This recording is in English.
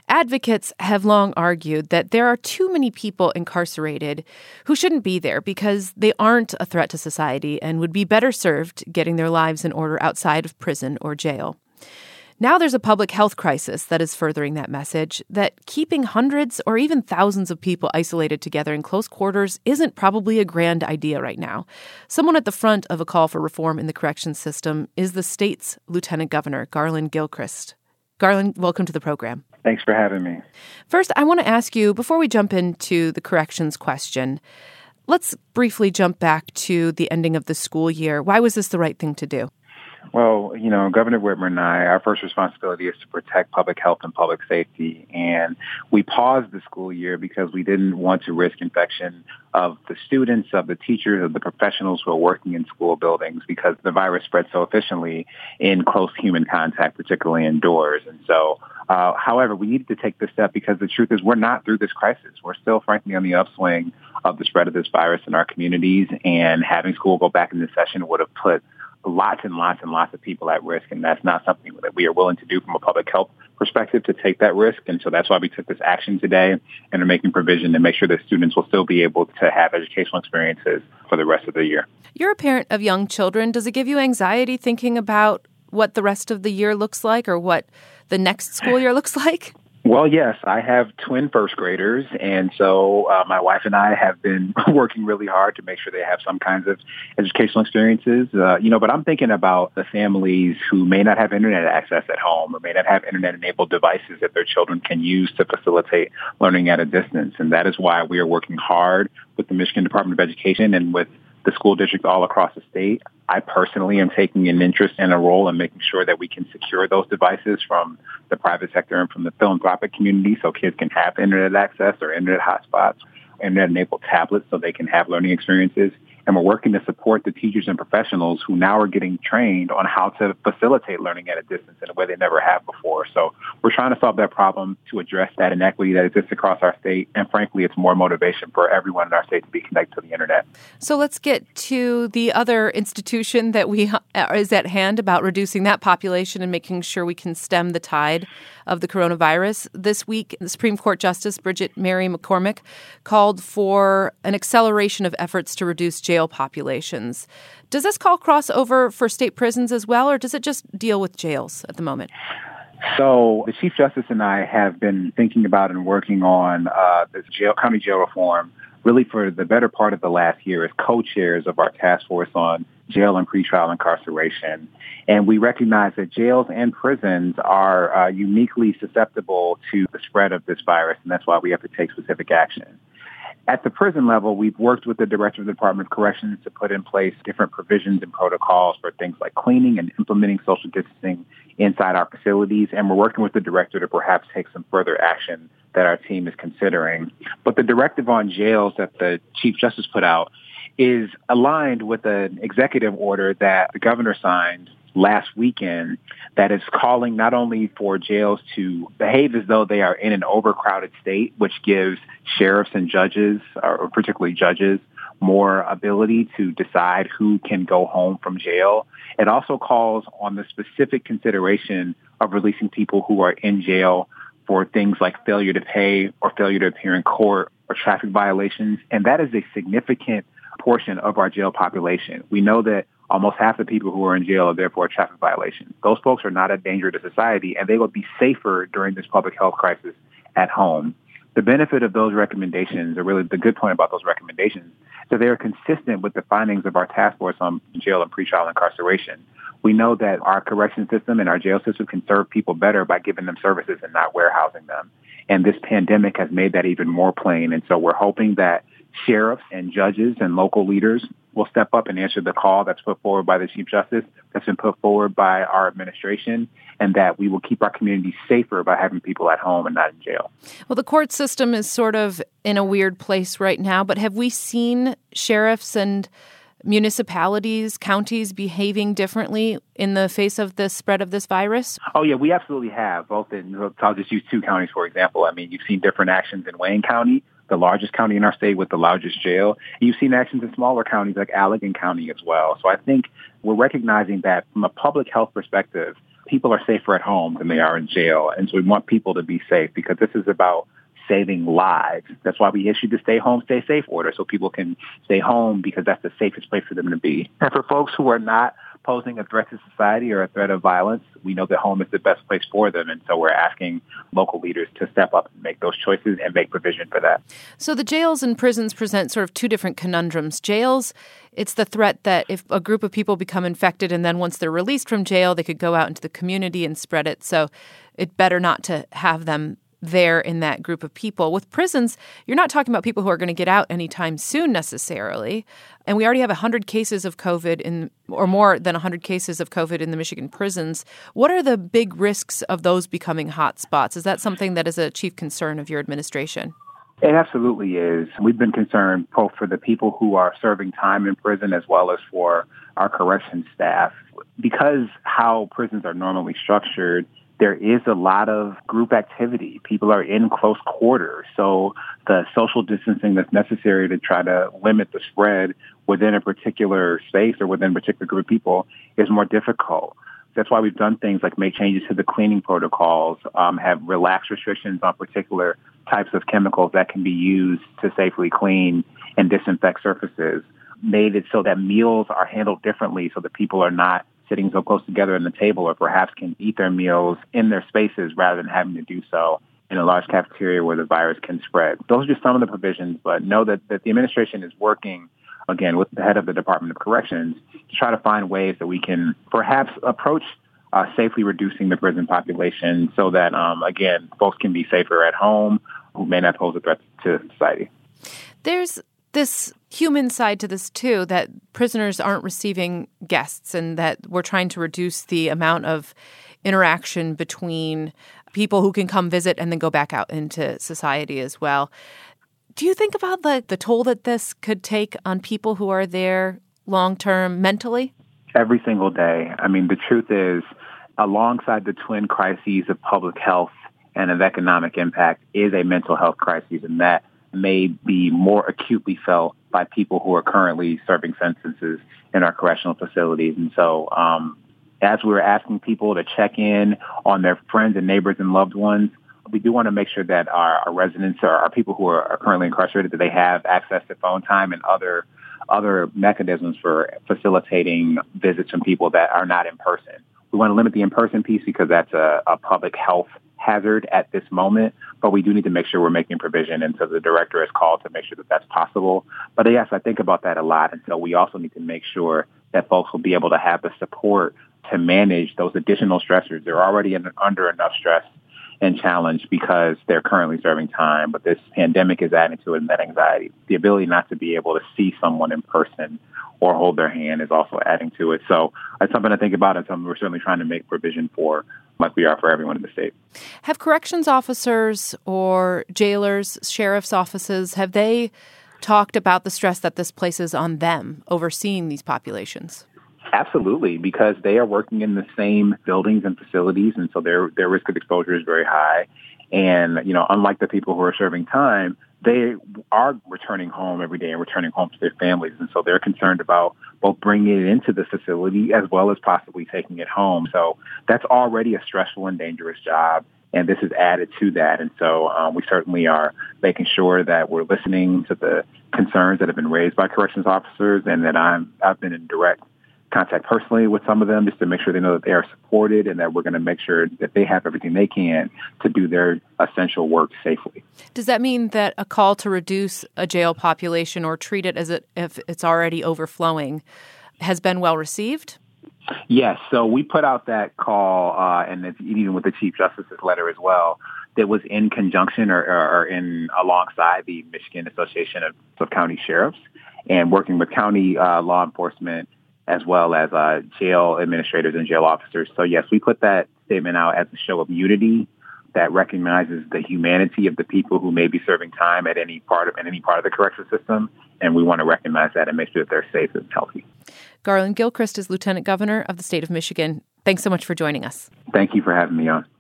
Advocates have long argued that there are too many people incarcerated who shouldn't be there because they aren't a threat to society and would be better served getting their lives in order outside of prison or jail. Now there's a public health crisis that is furthering that message, that keeping hundreds or even thousands of people isolated together in close quarters isn't probably a grand idea right now. Someone at the front of a call for reform in the corrections system is the state's Lieutenant Governor, Garland Gilchrist. Garland, welcome to the program. Thanks for having me. First, I want to ask you, before we jump into the corrections question, let's briefly jump back to the ending of the school year. Why was this the right thing to do? Well, Governor Whitmer and I, our first responsibility is to protect public health and public safety. And we paused the school year because we didn't want to risk infection of the students, of the teachers, of the professionals who are working in school buildings, because the virus spreads so efficiently in close human contact, particularly indoors. And so, however, we needed to take this step because the truth is we're not through this crisis. We're still, frankly, on the upswing of the spread of this virus in our communities. And having school go back into session would have put lots and lots and lots of people at risk, and that's not something that we are willing to do from a public health perspective, to take that risk. And so that's why we took this action today and are making provision to make sure that students will still be able to have educational experiences for the rest of the year. You're a parent of young children. Does it give you anxiety thinking about what the rest of the year looks like or what the next school year looks like? Well, yes, I have twin first graders, and so my wife and I have been working really hard to make sure they have some kinds of educational experiences, but I'm thinking about the families who may not have internet access at home or may not have internet-enabled devices that their children can use to facilitate learning at a distance, and that is why we are working hard with the Michigan Department of Education and with the school districts all across the state. I personally am taking an interest and a role in making sure that we can secure those devices from the private sector and from the philanthropic community so kids can have internet access or internet hotspots, internet-enabled tablets so they can have learning experiences. And we're working to support the teachers and professionals who now are getting trained on how to facilitate learning at a distance in a way they never have before. So we're trying to solve that problem to address that inequity that exists across our state. And frankly, it's more motivation for everyone in our state to be connected to the internet. So let's get to the other institution that is at hand about reducing that population and making sure we can stem the tide of the coronavirus. This week, the Supreme Court Justice Bridget Mary McCormick called for an acceleration of efforts to reduce jail populations. Does this call cross over for state prisons as well, or does it just deal with jails at the moment? So the Chief Justice and I have been thinking about and working on this county jail reform really for the better part of the last year as co-chairs of our task force on jail and pretrial incarceration. And we recognize that jails and prisons are uniquely susceptible to the spread of this virus, and that's why we have to take specific action. At the prison level, we've worked with the Director of the Department of Corrections to put in place different provisions and protocols for things like cleaning and implementing social distancing inside our facilities. And we're working with the director to perhaps take some further action that our team is considering. But the directive on jails that the Chief Justice put out is aligned with an executive order that the governor signed last weekend that is calling not only for jails to behave as though they are in an overcrowded state, which gives sheriffs and judges, or particularly judges, more ability to decide who can go home from jail. It also calls on the specific consideration of releasing people who are in jail for things like failure to pay or failure to appear in court or traffic violations. And that is a significant portion of our jail population. We know that almost half the people who are in jail are therefore traffic violations. Those folks are not a danger to society, and they will be safer during this public health crisis at home. The benefit of those recommendations, or really the good point about those recommendations, is that they are consistent with the findings of our task force on jail and pretrial incarceration. We know that our correction system and our jail system can serve people better by giving them services and not warehousing them. And this pandemic has made that even more plain. And so we're hoping that sheriffs and judges and local leaders will step up and answer the call that's put forward by the Chief Justice, that's been put forward by our administration, and that we will keep our communities safer by having people at home and not in jail. Well, the court system is sort of in a weird place right now, but have we seen sheriffs and municipalities, counties behaving differently in the face of the spread of this virus? Oh, yeah, we absolutely have. I'll just use two counties, for example. I mean, you've seen different actions in Wayne County, the largest county in our state with the largest jail. And you've seen actions in smaller counties like Allegan County as well. So I think we're recognizing that from a public health perspective, people are safer at home than they are in jail. And so we want people to be safe because this is about saving lives. That's why we issued the Stay Home, Stay Safe order, so people can stay home because that's the safest place for them to be. And for folks who are not posing a threat to society or a threat of violence, we know that home is the best place for them. And so we're asking local leaders to step up and make those choices and make provision for that. So the jails and prisons present sort of two different conundrums. Jails, it's the threat that if a group of people become infected and then once they're released from jail, they could go out into the community and spread it. So it's better not to have them there in that group of people. With prisons, you're not talking about people who are going to get out anytime soon necessarily. And we already have 100 cases of COVID or more than 100 cases of COVID in the Michigan prisons. What are the big risks of those becoming hot spots? Is that something that is a chief concern of your administration? It absolutely is. We've been concerned both for the people who are serving time in prison as well as for our corrections staff. Because how prisons are normally structured, there is a lot of group activity. People are in close quarters. So the social distancing that's necessary to try to limit the spread within a particular space or within a particular group of people is more difficult. That's why we've done things like make changes to the cleaning protocols, have relaxed restrictions on particular types of chemicals that can be used to safely clean and disinfect surfaces, made it so that meals are handled differently so that people are not sitting so close together at the table or perhaps can eat their meals in their spaces rather than having to do so in a large cafeteria where the virus can spread. Those are just some of the provisions, but know that the administration is working, again, with the head of the Department of Corrections to try to find ways that we can perhaps approach safely reducing the prison population so that, again, folks can be safer at home who may not pose a threat to society. There's this human side to this, too, that prisoners aren't receiving guests and that we're trying to reduce the amount of interaction between people who can come visit and then go back out into society as well. Do you think about the toll that this could take on people who are there long-term mentally? Every single day. I mean, the truth is, alongside the twin crises of public health and of economic impact is a mental health crisis, and that may be more acutely felt by people who are currently serving sentences in our correctional facilities. And so as we're asking people to check in on their friends and neighbors and loved ones, we do want to make sure that our residents or our people who are currently incarcerated, that they have access to phone time and other mechanisms for facilitating visits from people that are not in person. We want to limit the in-person piece because that's a public health hazard at this moment, but we do need to make sure we're making provision. And so the director has called to make sure that that's possible. But yes, I think about that a lot. And so we also need to make sure that folks will be able to have the support to manage those additional stressors. They're already under enough stress and challenge because they're currently serving time, but this pandemic is adding to it and that anxiety. The ability not to be able to see someone in person or hold their hand is also adding to it. So it's something to think about and something we're certainly trying to make provision for, like we are for everyone in the state. Have corrections officers or jailers, sheriff's offices, have they talked about the stress that this places on them overseeing these populations? Absolutely, because they are working in the same buildings and facilities, and so their risk of exposure is very high. And, unlike the people who are serving time, they are returning home every day and returning home to their families. And so they're concerned about both bringing it into the facility as well as possibly taking it home. So that's already a stressful and dangerous job. And this is added to that. And so we certainly are making sure that we're listening to the concerns that have been raised by corrections officers and that I've been in direct contact personally with some of them just to make sure they know that they are supported and that we're going to make sure that they have everything they can to do their essential work safely. Does that mean that a call to reduce a jail population or treat it as if it's already overflowing has been well received? Yes. So we put out that call, and it's even with the Chief Justice's letter as well, that was in conjunction or in alongside the Michigan Association of County Sheriffs and working with county law enforcement as well as jail administrators and jail officers. So, yes, we put that statement out as a show of unity that recognizes the humanity of the people who may be serving time at any part of the correctional system, and we want to recognize that and make sure that they're safe and healthy. Garland Gilchrist is Lieutenant Governor of the state of Michigan. Thanks so much for joining us. Thank you for having me on.